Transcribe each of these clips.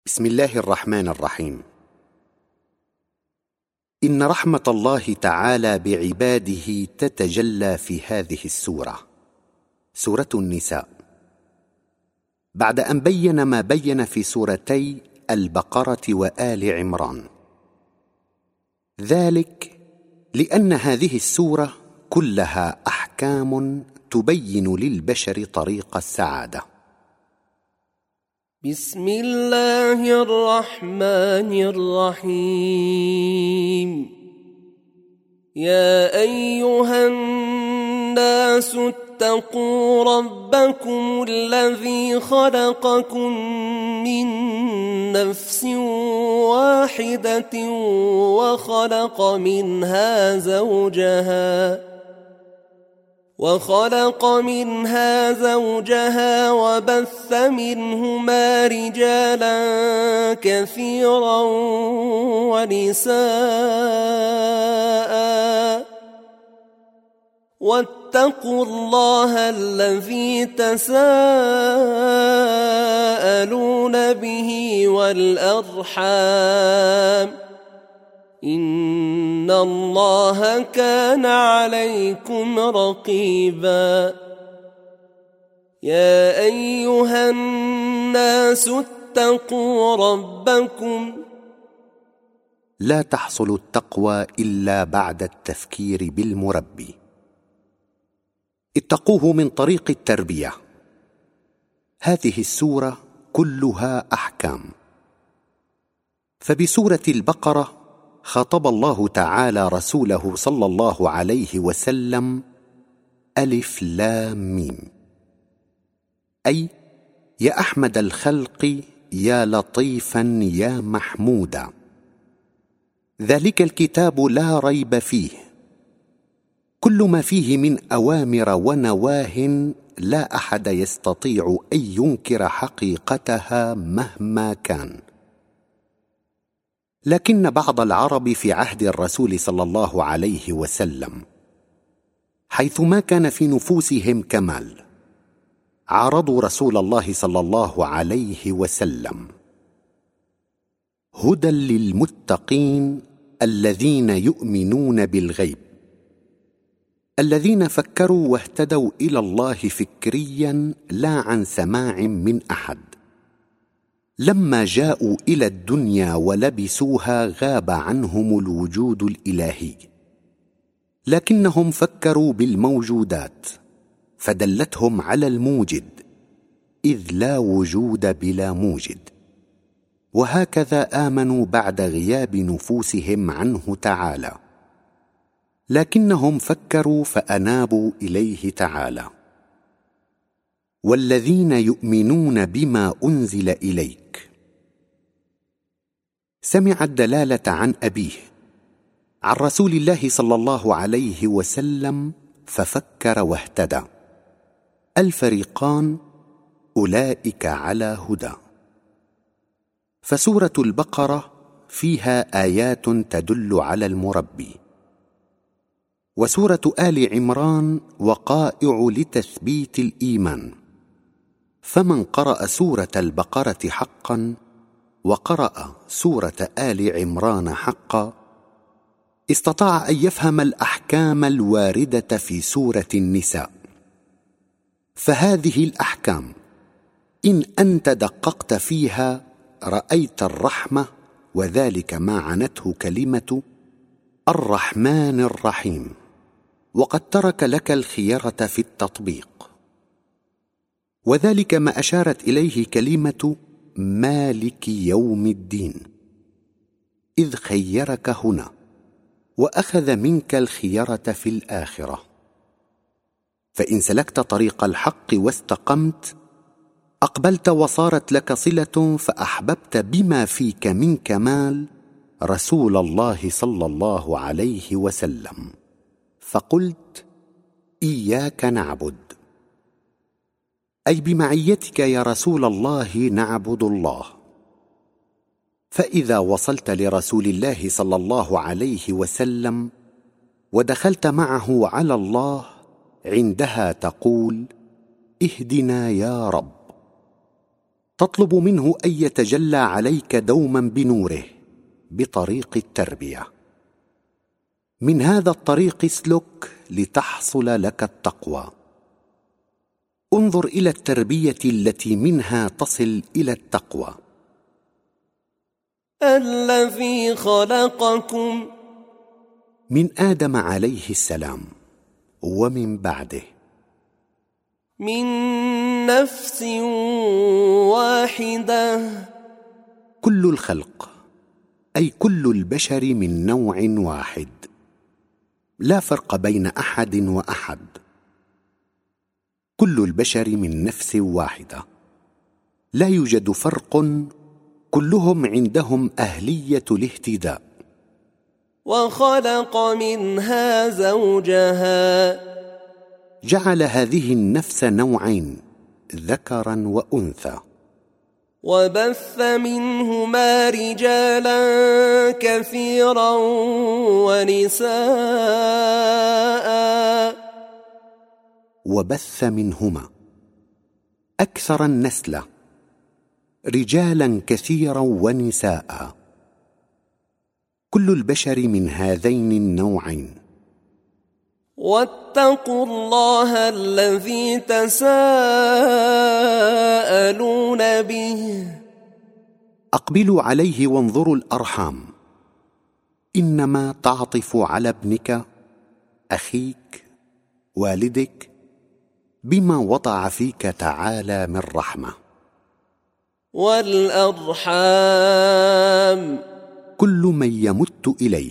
بسم الله الرحمن الرحيم. إن رحمة الله تعالى بعباده تتجلى في هذه السورة، سورة النساء، بعد أن بين ما بين في سورتي البقرة وآل عمران. ذلك لأن هذه السورة كلها أحكام تبين للبشر طريق السعادة. بسم الله الرحمن الرحيم. يا أيها الناس اتقوا ربكم الذي خلقكم من نفس واحدة وخلق منها زوجها وبث منهما رجالا كثيرا ونساء، واتقوا الله الذي تساءلون به والأرحام، إن الله كان عليكم رقيبا. يا أيها الناس اتقوا ربكم. لا تحصل التقوى إلا بعد التفكير بالمربي. اتقوه من طريق التربية. هذه السورة كلها أحكام. فبسورة البقرة خاطب الله تعالى رسوله صلى الله عليه وسلم ألف لام ميم، أي يا أحمد الخلق يا لطيفا يا محمودا، ذلك الكتاب لا ريب فيه، كل ما فيه من أوامر ونواه لا أحد يستطيع أن ينكر حقيقتها مهما كان. لكن بعض العرب في عهد الرسول صلى الله عليه وسلم، حيث ما كان في نفوسهم كمال، عارضوا رسول الله صلى الله عليه وسلم. هدى للمتقين الذين يؤمنون بالغيب، الذين فكروا واهتدوا إلى الله فكريا لا عن سماع من أحد. لما جاءوا إلى الدنيا ولبسوها غاب عنهم الوجود الإلهي، لكنهم فكروا بالموجودات فدلتهم على الموجد، إذ لا وجود بلا موجد. وهكذا آمنوا بعد غياب نفوسهم عنه تعالى، لكنهم فكروا فأنابوا إليه تعالى. والذين يؤمنون بما أنزل إليك. سمع الدلالة عن أبيه عن رسول الله صلى الله عليه وسلم ففكر واهتدى. الفريقان أولئك على هدى. فسورة البقرة فيها آيات تدل على المربي، وسورة آل عمران وقائع لتثبيت الإيمان. فمن قرأ سورة البقرة حقا وقرأ سورة آل عمران حقا استطاع أن يفهم الأحكام الواردة في سورة النساء. فهذه الأحكام إن أنت دققت فيها رأيت الرحمة، وذلك ما عنته كلمة الرحمن الرحيم، وقد ترك لك الخيرة في التطبيق. وذلك ما أشارت إليه كلمة مالك يوم الدين، إذ خيرك هنا وأخذ منك الخيرة في الآخرة. فإن سلكت طريق الحق واستقمت أقبلت وصارت لك صلة، فأحببت بما فيك من كمال رسول الله صلى الله عليه وسلم، فقلت إياك نعبد، أي بمعيتك يا رسول الله نعبد الله. فإذا وصلت لرسول الله صلى الله عليه وسلم ودخلت معه على الله، عندها تقول اهدنا يا رب. تطلب منه أن يتجلى عليك دوما بنوره بطريق التربية. من هذا الطريق اسلك لتحصل لك التقوى. انظر إلى التربية التي منها تصل إلى التقوى. الذي خلقكم من آدم عليه السلام ومن بعده من نفس واحدة. كل الخلق أي كل البشر من نوع واحد، لا فرق بين أحد وأحد. كل البشر من نفس واحدة، لا يوجد فرق، كلهم عندهم أهلية الاهتداء. وخلق منها زوجها، جعل هذه النفس نوعين، ذكرا وأنثى. وبث منهما رجالا كثيرا ونساء. وبث منهما أكثر النسل، رجالا كثيرا ونساء. كل البشر من هذين النوعين. واتقوا الله الذي تساءلون به. أقبلوا عليه وانظروا الأرحام، إنما تعطف على ابنك، أخيك، والدك، بما وضع فيك تعالى من رحمة. والأرحام، كل من يمت إليه،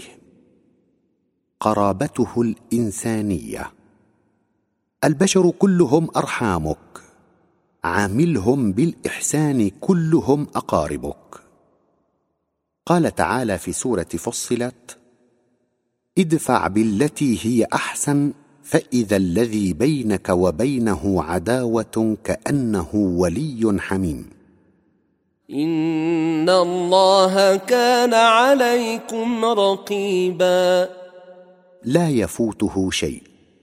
قرابته الإنسانية. البشر كلهم أرحامك، عاملهم بالإحسان، كلهم أقاربك. قال تعالى في سورة فصلت: ادفع بالتي هي أحسن فإذا الذي بينك وبينه عداوة كأنه ولي حميم. إن الله كان عليكم رقيبا. لا يفوته شيء،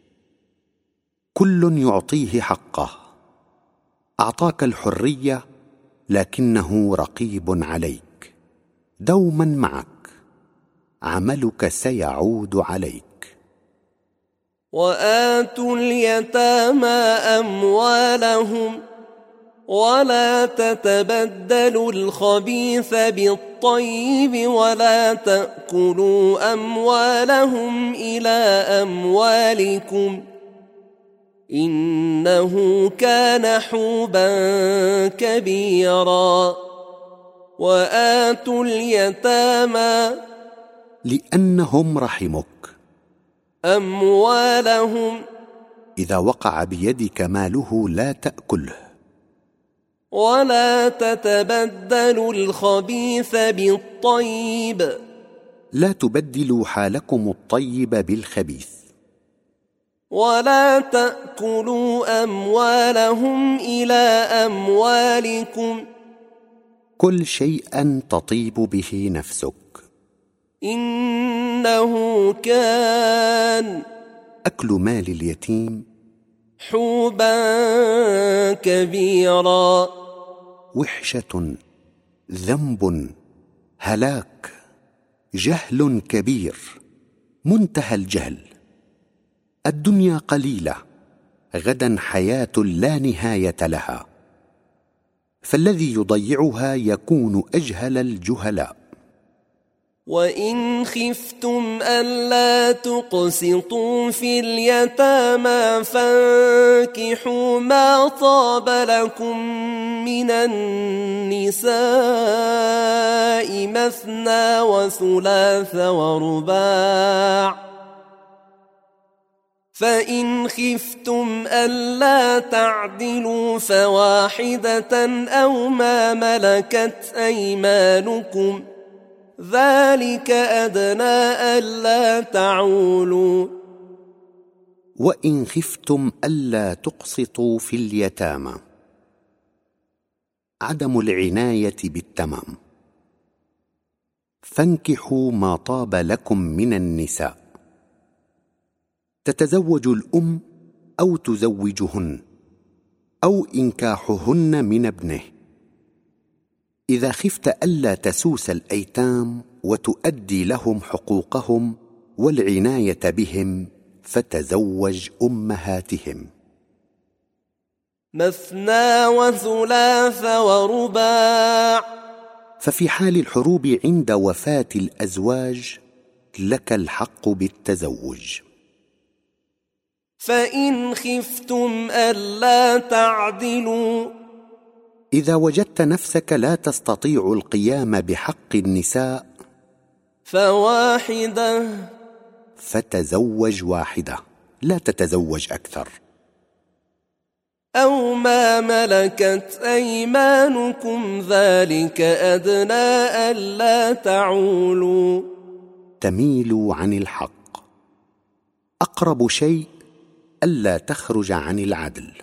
كل يعطيه حقه. أعطاك الحرية لكنه رقيب عليك، دوما معك، عملك سيعود عليك. وآتوا اليتامى أموالهم ولا تتبدلوا الخبيث بالطيب ولا تأكلوا أموالهم إلى أموالكم إنه كان حوبا كبيرا. وآتوا اليتامى لأنهم رحمك أموالهم، إذا وقع بيدك ماله لا تأكله. ولا تتبدلوا الخبيث بالطيب، لا تبدلوا حالكم الطيب بالخبيث. ولا تأكلوا أموالهم إلى أموالكم كل شيئا تطيب به نفسك. إنه كان أكل مال اليتيم حوبا كبيرا. وحشة، ذنب، هلاك، جهل كبير، منتهى الجهل. الدنيا قليلة، غدا حياة لا نهاية لها، فالذي يضيعها يكون أجهل الجهلاء. وإن خفتم ألا تقسطوا في اليتامى فانكحوا ما طاب لكم من النساء مثنى وثلاث ورباع، فإن خفتم ألا تعدلوا فواحدة أو ما ملكت أيمانكم ذلك أدنى ألا تعولوا. وإن خفتم ألا تقسطوا في اليتامى، عدم العناية بالتمام. فانكحوا ما طاب لكم من النساء، تتزوج الأم أو تزوجهن، أو إنكاحهن من ابنه، إذا خفت ألا تسوس الأيتام وتؤدي لهم حقوقهم والعناية بهم فتزوج أمهاتهم. مثنى وثلاث ورباع. ففي حال الحروب عند وفاة الأزواج لك الحق بالتزوج. فإن خفتم ألا تعدلوا. إذا وجدت نفسك لا تستطيع القيام بحق النساء فواحدة. فتزوج واحدة، لا تتزوج أكثر. أو ما ملكت أيمانكم ذلك أدنى ألا تعولوا. تميلوا عن الحق. أقرب شيء ألا تخرج عن العدل.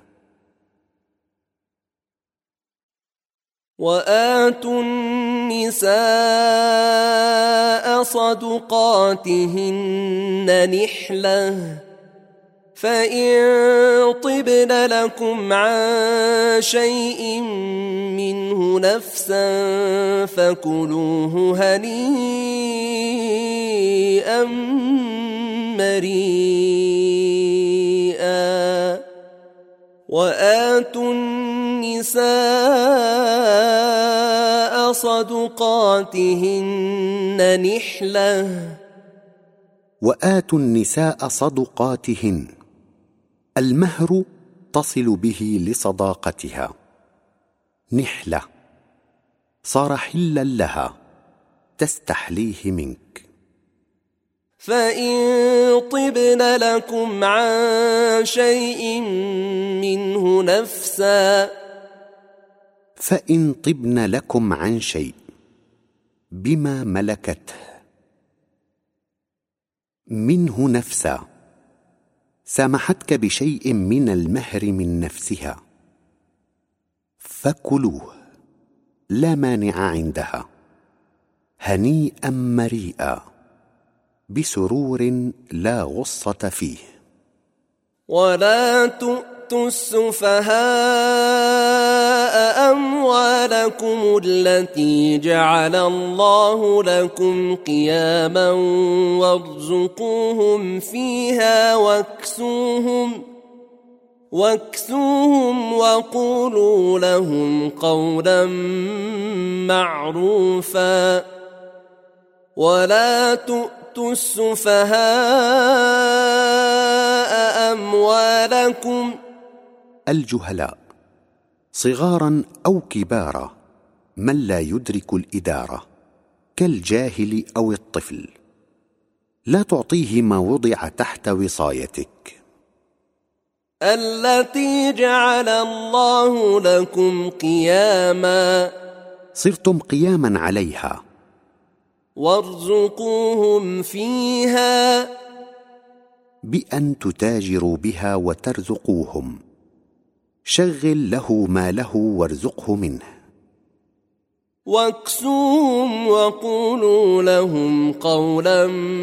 وآتوا النساء صدقاتهن نحلة فإن طبن لكم عن شيء منه نفسا فكلوه هنيئا مريئا. وآتوا النساء صدقاتهن نحلة. وآتوا النساء صدقاتهن، المهر تصل به لصداقتها. نحلة، صار حلا لها، تستحليه منك. فإن طبن لكم عن شيء منه نفسا. فإن طبن لكم عن شيء بما ملكته منه نفسا، سامحتك بشيء من المهر من نفسها، فكلوه، لا مانع عندها، هنيئا مريئا، بسرور لا غصة فيه. ولا تؤتوا السفهاء أموالكم التي جعل الله لكم قياما وارزقوهم فيها واكسوهم وقولوا لهم قولا معروفا. ولا تؤتوا السفهاء أموالكم. الجهلاء صغارا أو كبارا، من لا يدرك الإدارة، كالجاهل أو الطفل، لا تعطيه ما وضع تحت وصايتك. التي جعل الله لكم قياما. صرتم قياما عليها. وارزقوهم فيها، بأن تتاجروا بها وترزقوهم. شغل له ماله وارزقه منه. واكسوهم وقولوا لهم قولا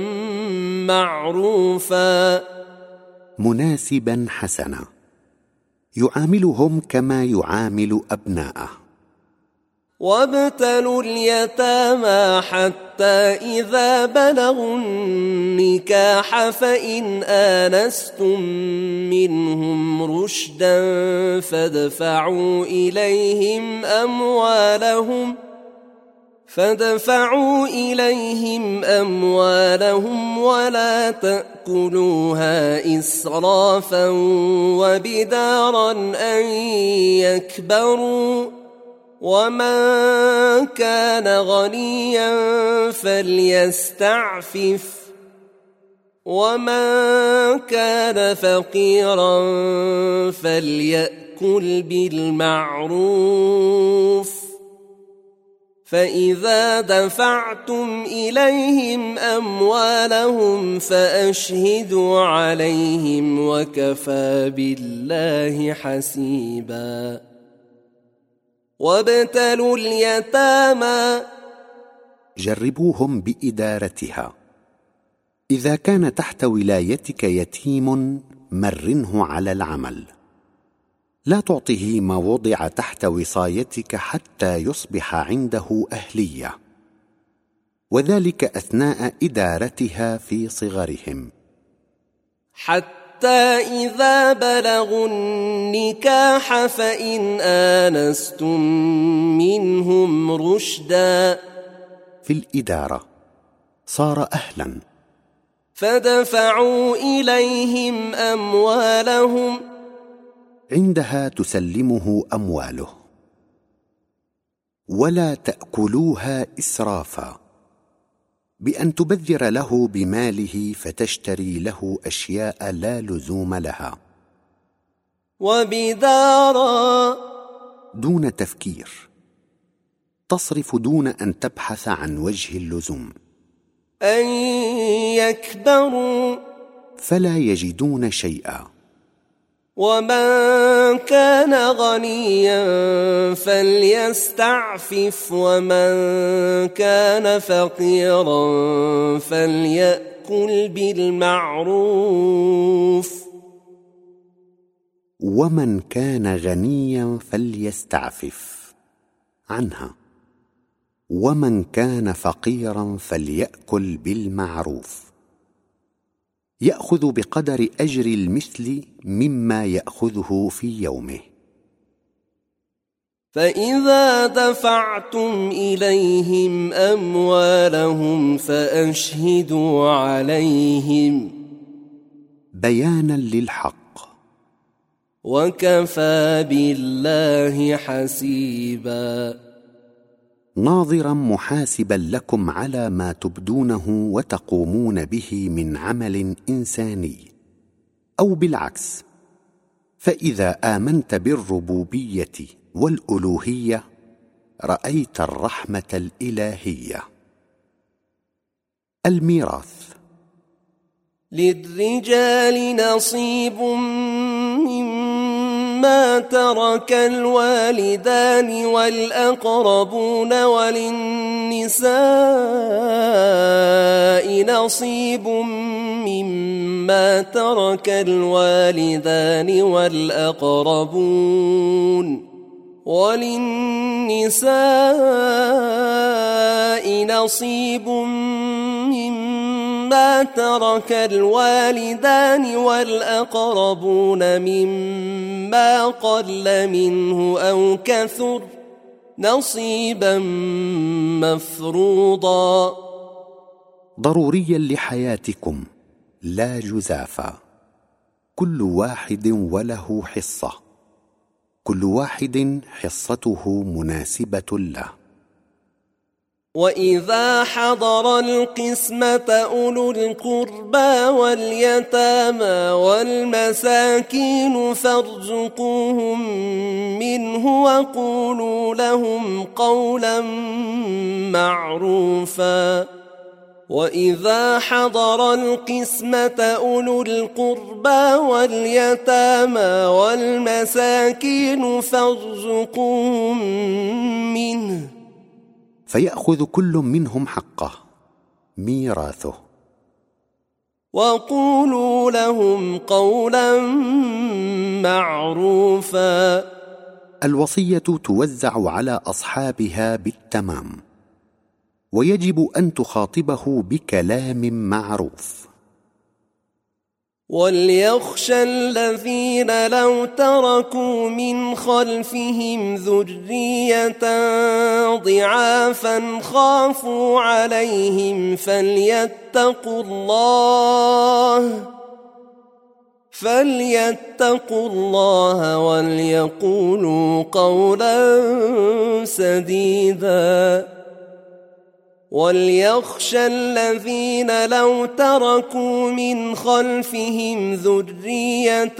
معروفا. مناسبا حسنا، يعاملهم كما يعامل أبناءه. وابتلوا اليتامى حتى إذا بلغوا النكاح فإن آنستم منهم رشدا فادفعوا إليهم أموالهم ولا تأكلوها إسرافا وبدارا أن يكبروا. ومن كان غنيا فليستعفف ومن كان فقيرا فليأكل بالمعروف. فإذا دفعتم إليهم أموالهم فأشهدوا عليهم وكفى بالله حسيبا. وابتلوا اليتامى، جربوهم بإدارتها. إذا كان تحت ولايتك يتيم مرنه على العمل، لا تعطه ما وضع تحت وصايتك حتى يصبح عنده أهلية، وذلك أثناء إدارتها في صغرهم، حتى إذا بلغوا النكاح فإن آنستم منهم رشدا في الإدارة صار أهلا، فدفعوا إليهم أموالهم، عندها تسلمه أمواله. ولا تأكلوها إسرافا، بأن تبذر له بماله فتشتري له أشياء لا لزوم لها، وبدارا، دون تفكير، تصرف دون أن تبحث عن وجه اللزوم، أن يكبروا، فلا يجدون شيئا. ومن كان غنيا فليستعفف، ومن كان فقيرا فليأكل بالمعروف. ومن كان غنيا فليستعفف عنها، ومن كان فقيرا فليأكل بالمعروف، يأخذ بقدر أجر المثل مما يأخذه في يومه. فإذا دفعتم إليهم أموالهم فأشهدوا عليهم، بيانا للحق، وكفى بالله حسيبا، ناظرا محاسبا لكم على ما تبدونه وتقومون به من عمل إنساني، أو بالعكس، فإذا آمنت بالربوبية والألوهية رأيت الرحمة الإلهية. الميراث. للرجال نصيب مما ترك الوالدان والأقربون، وللنساء نصيب مما ترك الوالدان والأقربون، وللنساء نصيب مما ترك الوالدان والأقربون مما قل منه أو كثر، نصيبا مفروضا. ضروريا لحياتكم، لا جزافا، كل واحد وله حصة، كل واحد حصته مناسبة له. وإذا حضر القسمة أولو القربى واليتامى والمساكين فارزقوهم منه وقولوا لهم قولا معروفا. وإذا حضر القسمة أولو القربى واليتامى والمساكين فارزقوهم منه، فيأخذ كل منهم حقه، ميراثه، وقولوا لهم قولا معروفا. الوصية توزع على أصحابها بالتمام، ويجب أن تخاطبه بكلام معروف. وليخشى الذين لو تركوا من خلفهم ذرية ضعافا خافوا عليهم فليتقوا الله وليقولوا قولا سديدا. وليخشى الذين لو تركوا من خلفهم ذرية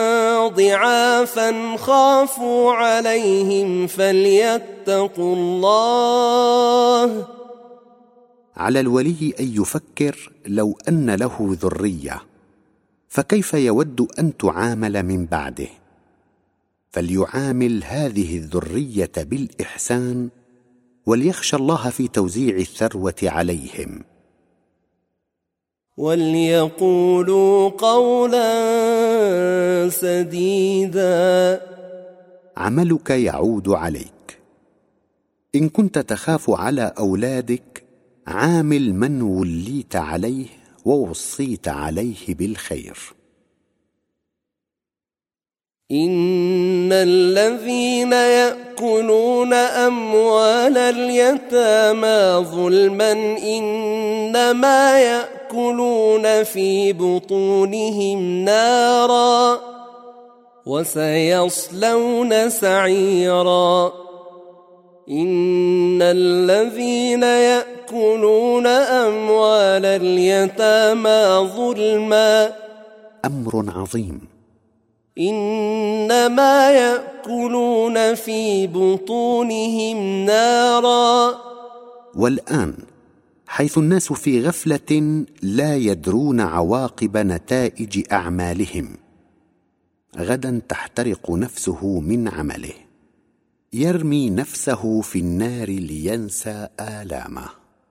ضعافا خافوا عليهم فليتقوا الله. على الولي أن يفكر لو أن له ذرية فكيف يود أن تعامل من بعده، فليعامل هذه الذرية بالإحسان، وليخشى الله في توزيع الثروة عليهم. وليقولوا قولا سديدا. عملك يعود عليك. إن كنت تخاف على أولادك، عامل من وليت عليه ووصيت عليه بالخير. إن الذين يأكلون أموال اليتامى ظلما إنما يأكلون في بطونهم نارا وسيصلون سعيرا. إن الذين يأكلون أموال اليتامى ظلما أمر عظيم. إنما يأكلون في بطونهم نارا. والآن حيث الناس في غفلة لا يدرون عواقب نتائج أعمالهم، غدا تحترق نفسه من عمله، يرمي نفسه في النار لينسى آلامه.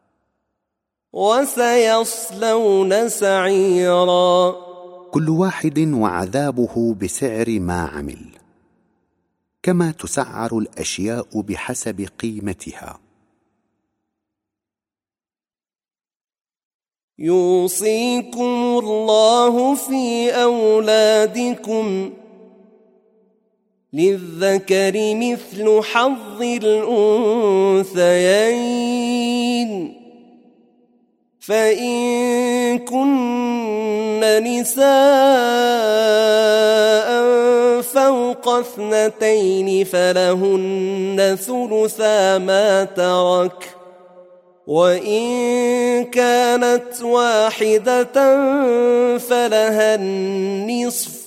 وسيصلون سعيرا. كل واحد وعذابه بسعر ما عمل، كما تسعر الأشياء بحسب قيمتها. يوصيكم الله في أولادكم للذكر مثل حظ الأنثيين، فإن كن نساء فوق 2 فلهن ثلثا ما ترك، وإن كانت واحدة فلها النصف،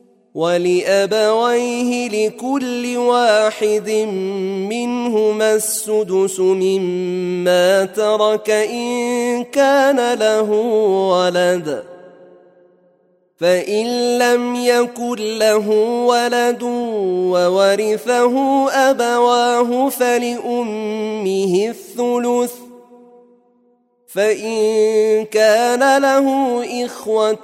ولأبويه لكل واحد منهما السدس مما ترك إن كان له ولد، فإن لم يكن له ولد وورثه أبواه فلأمه الثلث، فإن كان له إخوة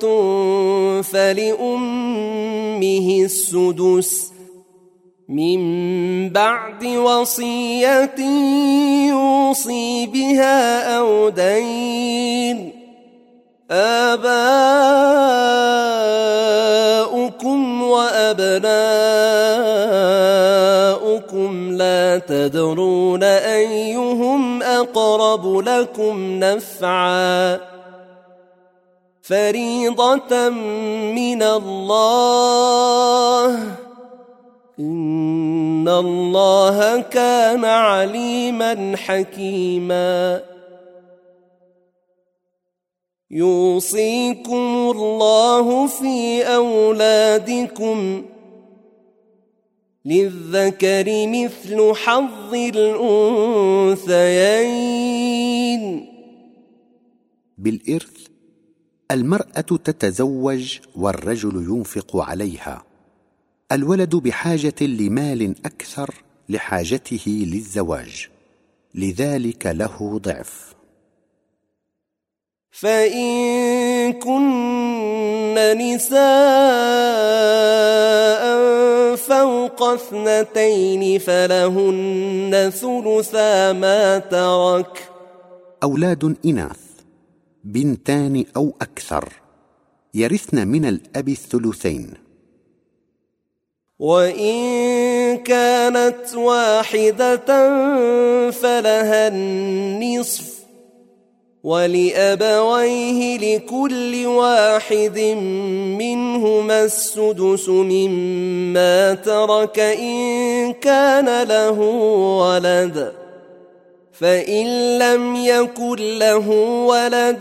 فلأمه السدس من بعد وصية يوصي بها أو دين. آباؤكم وأبناؤكم لا تدرون أيهم أقرب لكم نفعا، فريضة من الله، إن الله كان عليما حكيما. يوصيكم الله في أولادكم للذكر مثل حظ الأنثيين. بالإرث المرأة تتزوج والرجل ينفق عليها، الولد بحاجة لمال أكثر لحاجته للزواج، لذلك له ضعف. فإن كن نساء فوق 2 فلهن ثلثا ما ترك. أولاد إناث 2 أو أكثر يرثن من الأب 2، وإن كانت واحدة فلها النصف، ولأبويه لكل واحد منهما السدس مما ترك إن كان له ولد، فإن لم يكن له ولد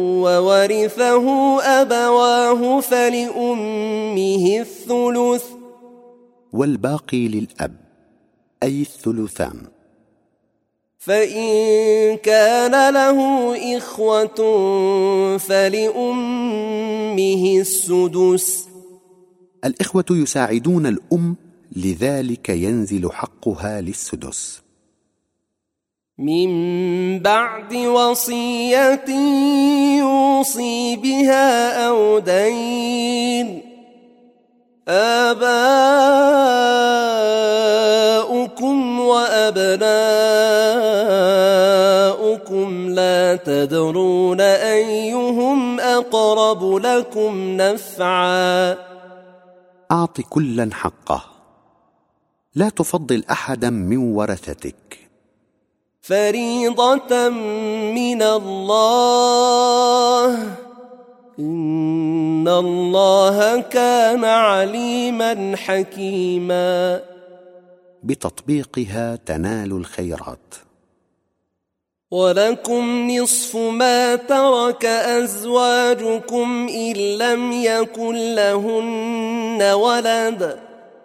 وورثه أبواه فلأمه الثلث، والباقي للأب أي 2. فإن كان له إخوة فلأمه السدس. الإخوة يساعدون الأم، لذلك ينزل حقها للسدس. من بعد وصية يوصي بها أو دين. آباؤكم وأبناؤكم لا تدرون أيهم أقرب لكم نفعا. أعط كلا حقه، لا تفضل أحدا من ورثتك. فريضة من الله، إن الله كان عليما حكيما. بتطبيقها تنال الخيرات. ولكم نصف ما ترك أزواجكم إن لم يكن لهن ولد،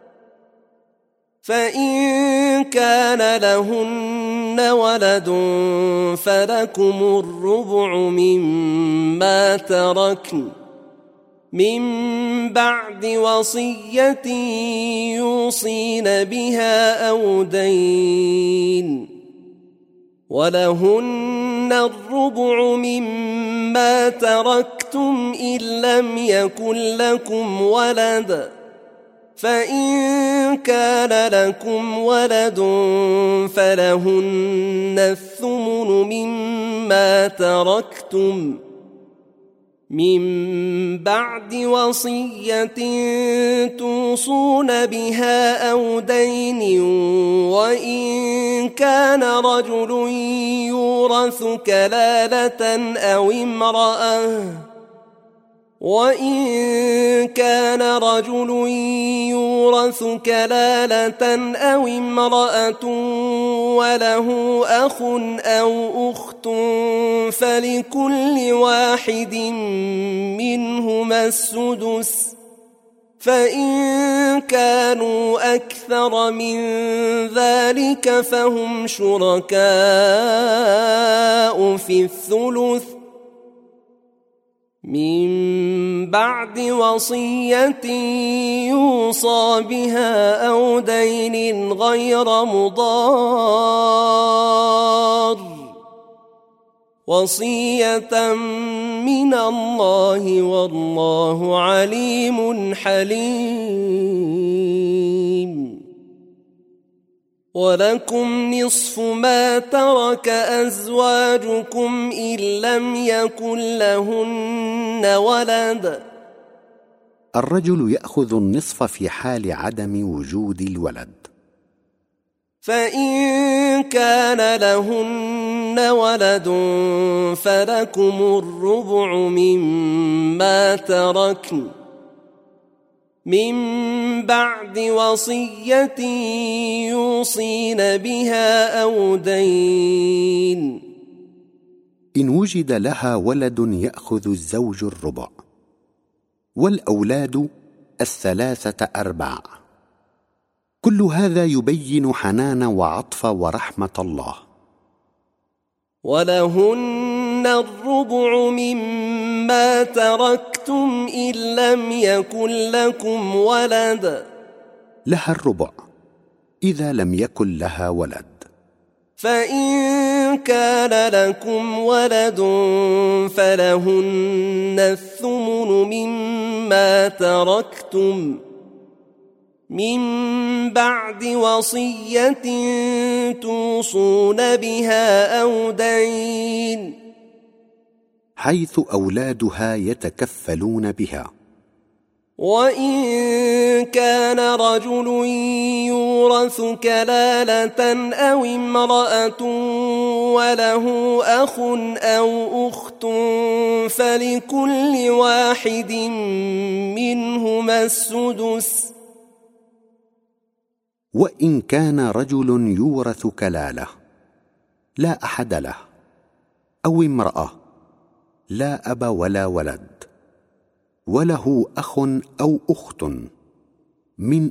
فإن كان لهن ولد فلكم الربع مما تركن من بعد وصية يوصين بها أو دين، ولهن الربع مما تركتم إن لم يكن لكم ولد، فإن كان لكم ولد فلهن الثمن مما تركتم من بعد وصية توصون بها أو دين، وإن كان رجل يورث كلالة أو امرأة وله أخ أو أخت فلكل واحد منهما السدس، فإن كانوا أكثر من ذلك فهم شركاء في الثلث من بعد وصية يوصى بها أو دين غير مضار، وصية من الله والله عليم حليم. ولكم نصف ما ترك أزواجكم إن لم يكن لهن ولد. الرجل يأخذ النصف في حال عدم وجود الولد. فإن كان لهن ولد فلكم الربع مما تركن من بعد وصية يوصين بها أو دين. إن وجد لها ولد يأخذ الزوج الربع، والأولاد 3/4. كل هذا يبين حنان وعطف ورحمة الله. ولهن الربع مما تركتم إن لم يكن لكم ولد. لها الربع إذا لم يكن لها ولد. فإن كان لكم ولد فلهن الثمن مما تركتم من بعد وصية توصون بها أو دين، حيث أولادها يتكفلون بها. وإن كان رجل يورث كلالة أو امرأة وله أخ أو أخت فلكل واحد منهما السدس. وإن كان رجل يورث كلالة لا أحد له، أو امرأة لا أب ولا ولد، وله أخ أو أخت من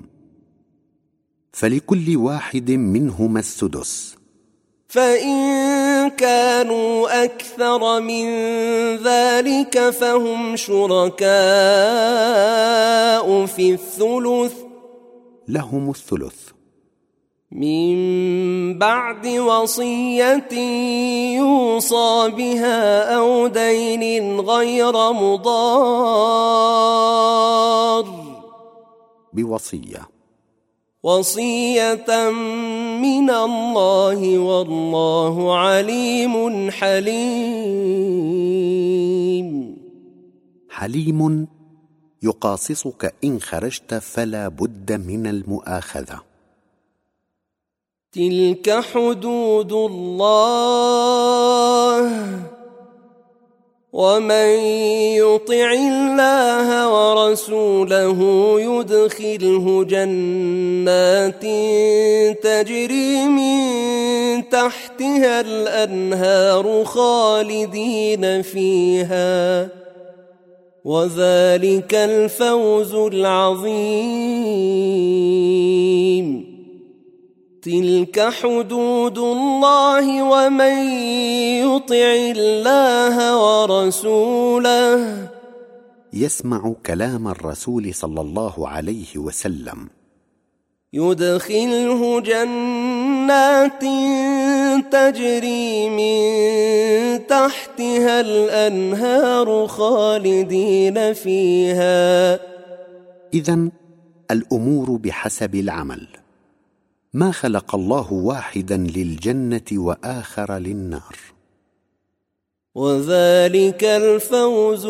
فلكل واحد منهما السدس. فإن كانوا أكثر من ذلك فهم شركاء في الثلث، لهم الثلث من بعد وصية يوصى بها أو دين غير مضار، بوصية، وصية من الله والله عليم حليم. حليم يقاصصك إن خرجت فلا بد من المؤاخذة. تلك حدود الله ومن يطع الله ورسوله يدخله جنات تجري من تحتها الأنهار خالدين فيها وذلك الفوز العظيم. تلك حدود الله ومن يطع الله ورسوله يسمع كلام الرسول صلى الله عليه وسلم يدخله جنات تجري من تحتها الأنهار خالدين فيها. إذن الأمور بحسب العمل، ما خلق الله واحدا للجنة وآخر للنار، وذلك الفوز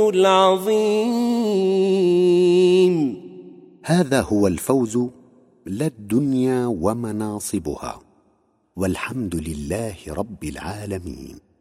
العظيم. هذا هو الفوز، لا الدنيا ومناصبها، والحمد لله رب العالمين.